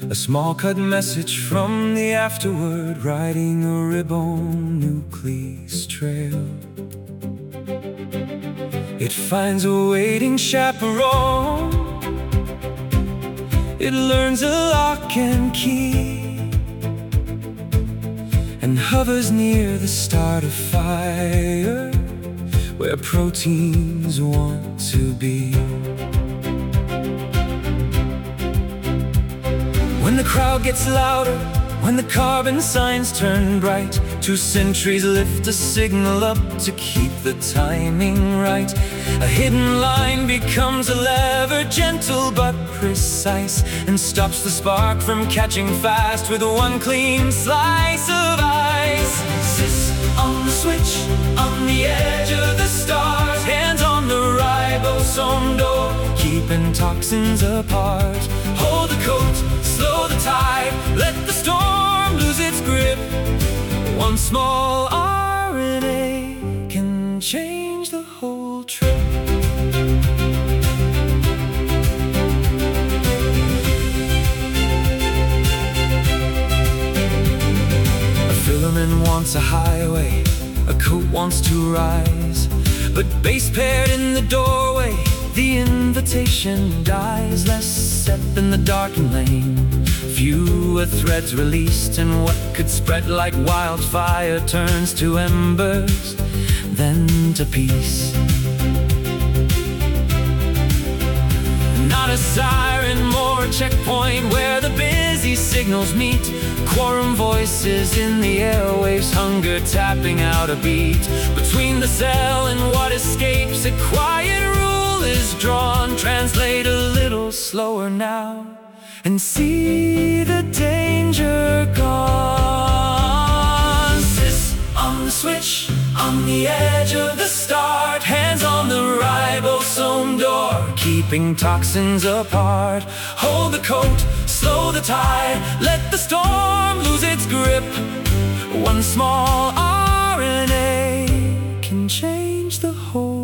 A small cut message from the afterword, riding a ribonuclease trail. It finds a waiting chaperone. It learns a lock and key, and hovers near the start of fire, where proteins want to be. When the crowd gets louder, when the carbon signs turn bright, 2 sentries lift a signal up to keep the timing right. A hidden line becomes a lever, gentle but precise, and stops the spark from catching fast with 1 clean slice of ice. Sis on the switch, on the edge of the stars, hands on the ribosome door, keeping toxins apart. Hold the coat, slow the tide, let the storm lose its grip. 1 small RNA can change the whole trip. A filament wants a highway, a coat wants to rise, but base paired in the doorway, the invitation dies. Less set than the darkened lane, fewer threads released, and what could spread like wildfire turns to embers, then to peace. Not a siren, more a checkpoint where the busy signals meet. Quorum voices in the airwaves, hunger tapping out a beat. Between the cell and what escapes, a quiet rule is drawn. Translate a little slower now, and see the danger gone. Sis on the switch, on the edge of the start, hands on the ribosome door, keeping toxins apart. Hold the coat, slow the tide, let the storm lose its grip. 1 small RNA can change the whole